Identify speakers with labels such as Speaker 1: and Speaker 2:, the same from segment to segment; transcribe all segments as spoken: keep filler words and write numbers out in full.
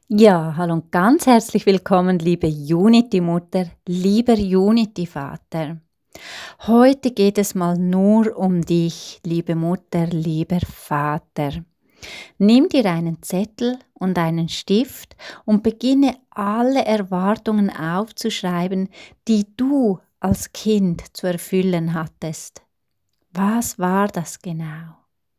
Speaker 1: Ja, hallo und ganz herzlich willkommen, liebe Unity-Mutter, lieber Unity-Vater. Heute geht es mal nur um dich, liebe Mutter, lieber Vater. Nimm dir einen Zettel und einen Stift und beginne alle Erwartungen aufzuschreiben, die du als Kind zu erfüllen hattest. Was war das genau?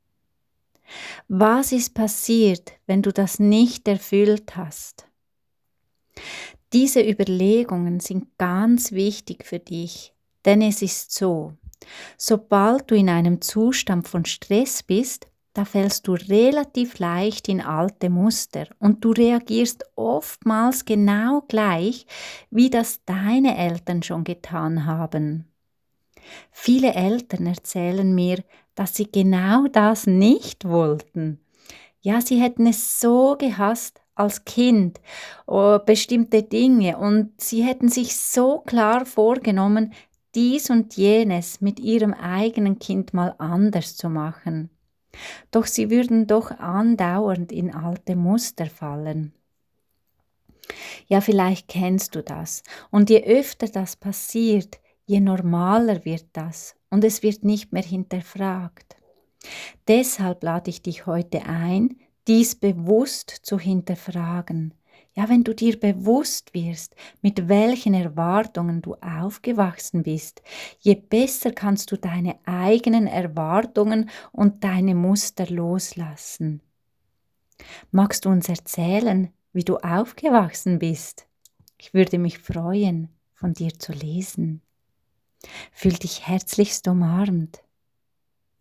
Speaker 1: Was ist passiert, wenn du das nicht erfüllt hast? Diese Überlegungen sind ganz wichtig für dich, denn es ist so, sobald du in einem Zustand von Stress bist, da fällst du relativ leicht in alte Muster und du reagierst oftmals genau gleich, wie das deine Eltern schon getan haben. Viele Eltern erzählen mir, dass sie genau das nicht wollten. Ja, sie hätten es so gehasst als Kind, oh, bestimmte Dinge, und sie hätten sich so klar vorgenommen, dies und jenes mit ihrem eigenen Kind mal anders zu machen. Doch sie würden doch andauernd in alte Muster fallen. Ja, vielleicht kennst du das. Und je öfter das passiert, je normaler wird das und es wird nicht mehr hinterfragt. Deshalb lade ich dich heute ein, dies bewusst zu hinterfragen. Ja, wenn du dir bewusst wirst, mit welchen Erwartungen du aufgewachsen bist, je besser kannst du deine eigenen Erwartungen und deine Muster loslassen. Magst du uns erzählen, wie du aufgewachsen bist? Ich würde mich freuen, von dir zu lesen. Fühl dich herzlichst umarmt.